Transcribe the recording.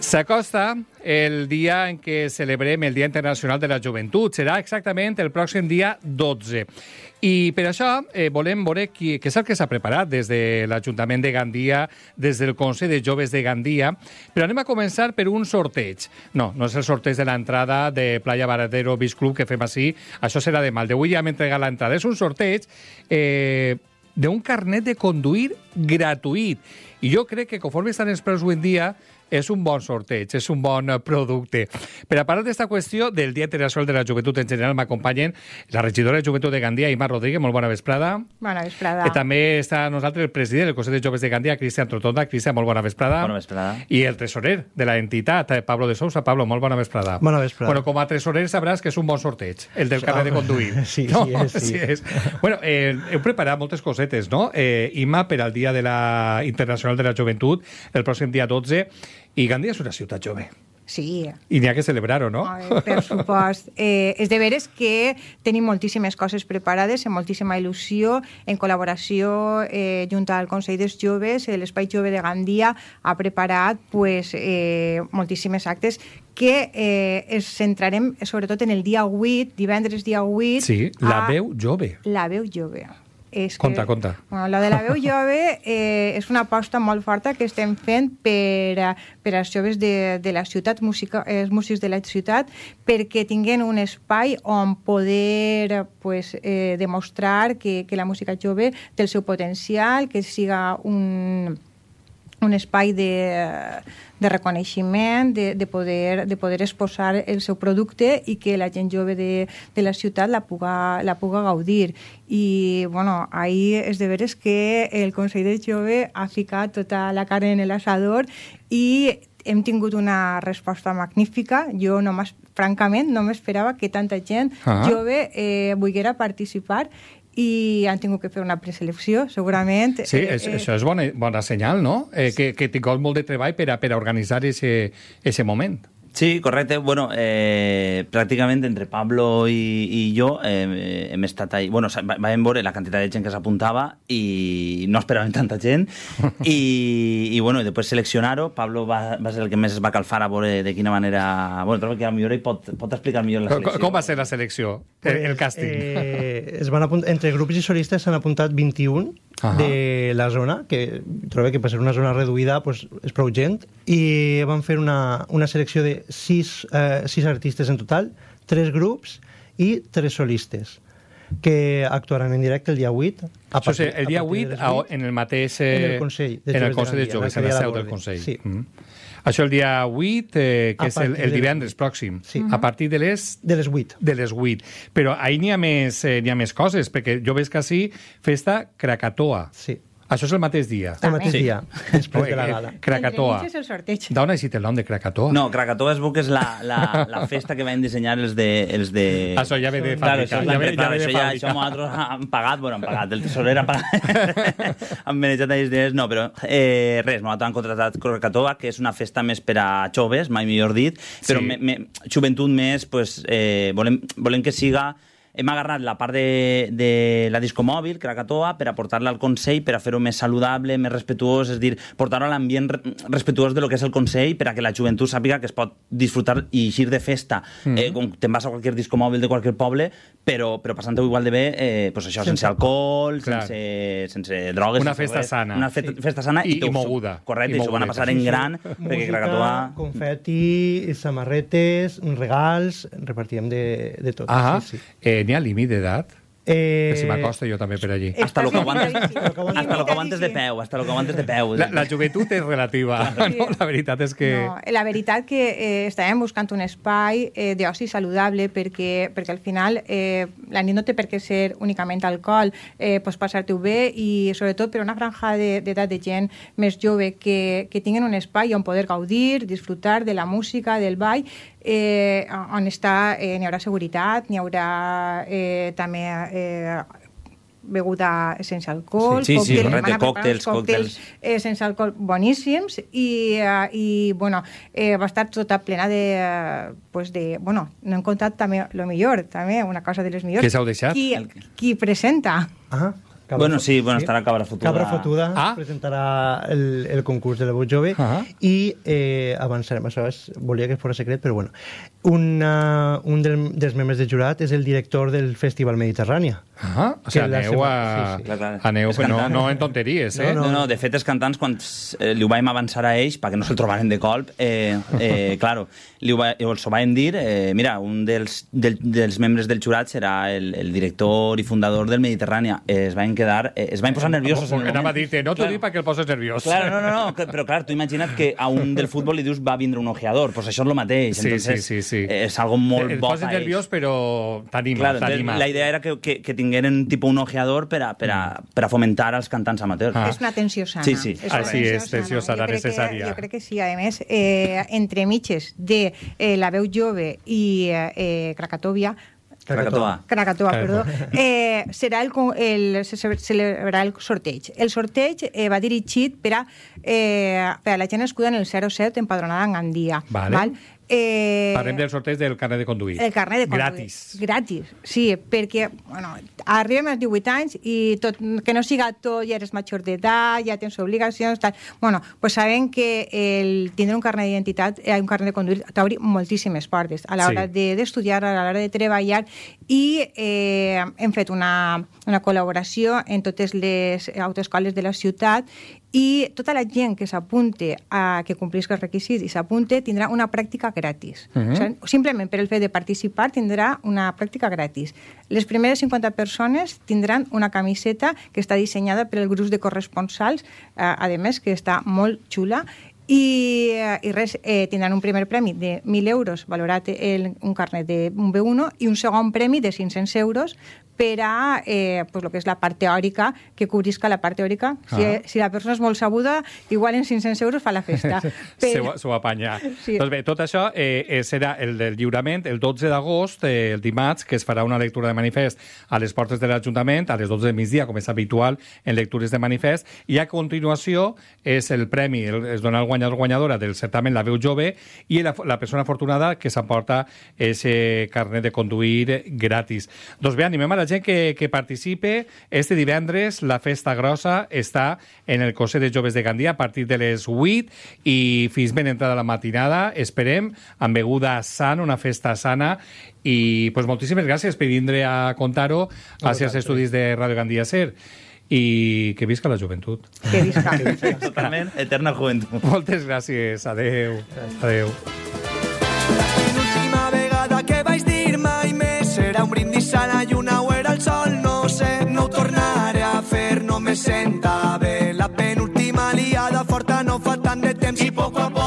S'acosta el dia en què celebrem el Dia Internacional de la Joventut. Serà exactament el pròxim dia 12. I per això volem veure què és el que s'ha preparat des de l'Ajuntament de Gandia, des del Consell de Joves de Gandia. Però anem a començar per un sorteig. No és el sorteig de l'entrada de Playa Varadero Beach Club que fem així. Això serà demà. El d'avui ja hem entregat l'entrada. És un sorteig d'un carnet de conduir gratuït. I jo crec que conforme estan els preus avui en dia és un bon sorteig, és un bon producte. Per a parlar d'esta qüestió del Dia Internacional de la Joventut en general m'acompanyen la regidora de Joventut de Gandia, Imma Rodríguez, molt bona vesprada. Bona vesprada. I també està amb nosaltres el president del Consell de Joves de Gandia, Cristian Trotonda. Cristian, molt bona vesprada. Bona vesprada. I el tresorer de la entitat, Pablo de Sousa. Pablo, molt bona vesprada. Bona vesprada. Bueno, com a tresorer sabràs que és un bon sorteig, el del carnet de conduir. Sí, no? sí és. Bueno, heu preparat moltes cosetes, no? Imma, per al Dia de la Internacional de la Joventut, el pròxim dia 12, i Gandia és una ciutat jove. Sí. I n'hi ha que celebrar-ho, no? Per supost. És de veres que tenim moltíssimes coses preparades, amb moltíssima il·lusió, en col·laboració junt al Consell dels Joves, l'Espai Jove de Gandia ha preparat moltíssimes actes que ens centrarem sobretot en el dia 8, divendres dia 8. Sí, la veu jove. La veu jove. Conta. Bueno, la de la veu jove és una aposta molt forta que estem fent per als joves de la ciutat, els músics de la ciutat, perquè tinguin un espai on poder demostrar que la música jove té el seu potencial, que siga un espai de reconeixement, de poder exposar el seu producte i que la gent jove de la ciutat la puga gaudir. I, bueno, ahir és de veres que el Consell de Jove ha ficat tota la carn en l'asador i hem tingut una resposta magnífica. Jo, francament, no m'esperava que tanta gent jove volguera participar i han tingut que fer una preselecció, segurament. Sí, això és bona senyal, no? Que tingueu molt de treball per a organitzar ese moment. Sí, correcte. Bueno, pràcticament entre Pablo i jo hem estat ahí. Bueno, vam veure la quantitat de gent que s'apuntava i no esperàvem tanta gent. I bueno, després seleccionar-ho. Pablo va ser el que més es va calfar a veure de quina manera... Bueno, trobo que millor pot explicar millor la selecció. Com va ser la selecció, el càsting? Entre grups i solistes s'han apuntat 21 de la zona, que trobo que per ser una zona reduïda és prou gent, i van fer una selecció de 6 artistes en total, 3 grups i 3 solistes, que actuaran en directe el dia 8. El dia 8 en el mateix... En el Consell de Joves, en la seu del Consell. Sí. Això el dia 8, que és el divendres pròxim, a partir de les 8. De les 8. Però ahir n'hi ha més coses, perquè jo veig que així festa Krakatoa. Sí. Això és el mateix dia. El mateix dia, després de la gala. Krakatoa. És el sorteig. D'on ha eixit el nom de Krakatoa? No, Krakatoa es veu que és la festa que van dissenyar els de... Això ja ve de fàbrica. Això nosaltres han pagat, el tesorer ha pagat. Han manejat aquests diners, no, però res, nosaltres han contratat Krakatoa, que és una festa més per a joves, mai millor dit, però joventut més, volem que siga... Hem agarrat la part de la discomòbil, Krakatoa, per a portar-la al Consell, per a fer-ho més saludable, més respetuós, és dir, portar-ho a l'ambient respetuós de lo que és el Consell, per a que la joventut sàpiga que es pot disfrutar i eixir de festa. Com te'n vas a qualsevol discomòbil de qualsevol poble, però passant-ho igual de bé, això, sense alcohol, sense drogues... Una festa sana. Una festa sana i moguda. Correcte, i s'ho van a passar en gran, perquè Krakatoa... Confeti, samarretes, regals, repartíem de tot. N'hi ha límit d'edat? Si m'acosta jo també per allí. Hasta lo que aguantes de peu. La joventut és relativa. La veritat és que... La veritat que estàvem buscant un espai d'oci saludable perquè al final la nit no té per què ser únicament alcohol, pots passar-t'ho bé i sobretot per una franja d'edat de gent més jove que tinguin un espai on poder gaudir, disfrutar de la música, del ball, on n'hi haurà seguretat, n'hi haurà també beguda sense alcohol, còctels sense alcohol boníssims i bueno, va estar tota plena de bueno, no hem contat també el millor, també una cosa de les millors. Què s'heu deixat? Qui presenta? estarà Cabra Fotuda. Cabra Fotuda presentarà el concurs de la veu jove i avançarem, això volia que fos secret, però bueno. Un dels membres del jurat és el director del Festival Mediterrània. O sigui, aneu, no en tonteries, eh? No, de fet, els cantants, quan li ho vam avançar a ells, perquè no se'l trobaren de colp, claro, els ho vam dir, mira, un dels membres del jurat serà el director i fundador del Mediterrània. Es van posar nerviosos. Anava a dir-te, no t'ho dic perquè el poses nerviós. Claro, no, però clar, tu imagina't que a un del futbol li dius va vindre un ojeador, pues això és el mateix. Sí. És algo molt bo. Et poses nerviós, però t'anima. La idea era que tingueren tipus un ojeador per a fomentar els cantants amateurs. És una tensió sana. Sí, és tensió sana necessària. Jo crec que sí. A més, entre mitges de la veu jove i Krakatoa, perdó. Se celebrarà el sorteig. El sorteig va dirigit per a la gent nascuda en el 07 empadronada en Gandia. Val? Parlem del sorteig del carnet de conduir. El carnet de conduir. Gratis, sí, perquè arribem als 18 anys i tot, que no siga tot, ja eres major d'edat, ja tens obligacions, tal. Pues sabem que tindre un carnet d'identitat, un carnet de conduir, t'obri moltíssimes portes a l'hora d'estudiar, a l'hora de treballar, i hem fet una col·laboració en totes les autoescoles de la ciutat, i tota la gent que s'apunte que complisca els requisits i s'apunte tindrà una pràctica gratis. Simplement per el fet de participar tindrà una pràctica gratis. Les primeres 50 persones tindran una camiseta que està dissenyada per el grup de corresponsals, a més que està molt xula, i tindran un primer premi de 1.000 euros valorat un carnet d'un B1 i un segon premi de 500 euros per a el que és la part teòrica, que cobrisca la part teòrica. Si la persona és molt sabuda, igual en 500 euros fa la festa. S'ho apanya. Doncs bé, tot això serà el del lliurament el 12 d'agost, el dimarts, que es farà una lectura de manifest a les portes de l'Ajuntament, a les 12 del migdia, com és habitual en lectures de manifest, i a continuació és el premi, es dona al guanyadora del certamen La Veu Jove, i la persona afortunada que s'emporta ese carnet de conduir gratis. Doncs bé, animem a la gent que participe. Este divendres la festa grossa està en el Consell de Joves de Gandia a partir de les 8 i fins ben entrada la matinada, esperem, amb beguda sana, una festa sana, i pues, moltíssimes gràcies per vindre a contar-ho als estudis de Ràdio Gandia Ser. I que visca la joventut. Que visca. Totalment, eterna joventut. Moltes gràcies. Adéu. Adéu. L'última vegada que vaig dir mai més serà un brindis a la lluna o era el sol, no sé, no ho tornaré a fer, no me senta bé. La penúltima liada forta no fa tant de temps i poc a poc